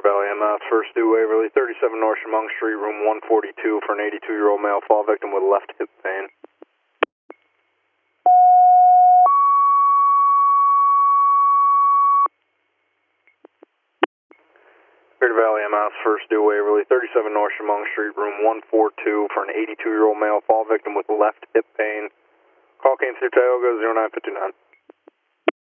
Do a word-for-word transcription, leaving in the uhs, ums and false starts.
Valley M S, first due Waverly, thirty-seven North Chemung Street, room one forty-two for an eighty-two-year-old male fall victim with left hip pain. Spirit Valley M S, first due Waverly, thirty-seven North Chemung Street, room one forty-two for an eighty-two-year-old male fall victim with left hip pain. Call came through Tioga zero nine five two nine.